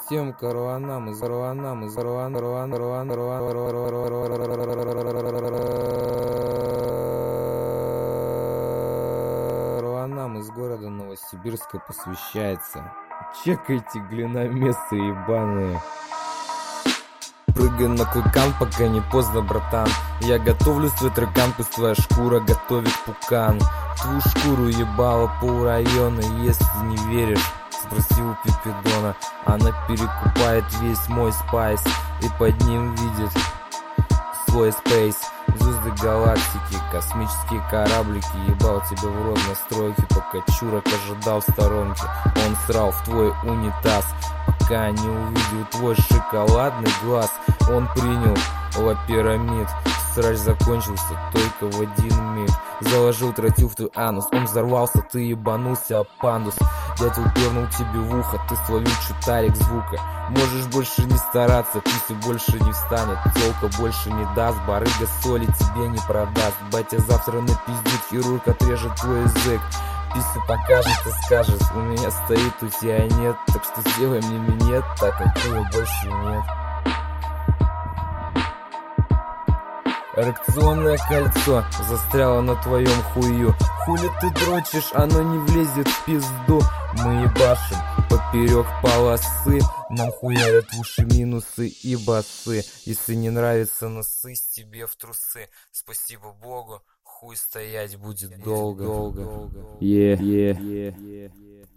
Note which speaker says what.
Speaker 1: Всем караванам из города Новосибирска посвящается. Чекайте глиномесы ебаные. Прыгай на клыкан, пока не поздно, братан. Я готовлю свой трекан, пусть твоя шкура готовит пукан. Твою шкуру ебало полрайона, если не веришь, спроси у Пипидона. Она перекупает весь мой спайс и под ним видит свой спейс. Звезды галактики, космические кораблики. Ебал тебе в рот настройки, пока чурок ожидал в сторонке. Он срал в твой унитаз, пока не увидел твой шоколадный глаз. Он принял лапирамид. Срач закончился только в один миг. Заложил тротил в твой анус. Он взорвался, ты ебанулся об пандус. Дятел пернул тебе в ухо, ты словил чутарик звука. Можешь больше не стараться, пусть больше не встанет. Телка больше не даст, барыга соли тебе не продаст. Батя завтра напиздит, хирург отрежет твой язык. Писсу покажет и скажет: у меня стоит, у тебя нет. Так что сделай мне минет, так как его больше нет. Эрекционное кольцо застряло на твоем хую. Хули ты дрочишь, оно не влезет в пизду. Мы ебашим поперек полосы. Нам хуярят в уши минусы и басы. Если не нравится, насысь тебе в трусы. Спасибо Богу, хуй стоять будет долго.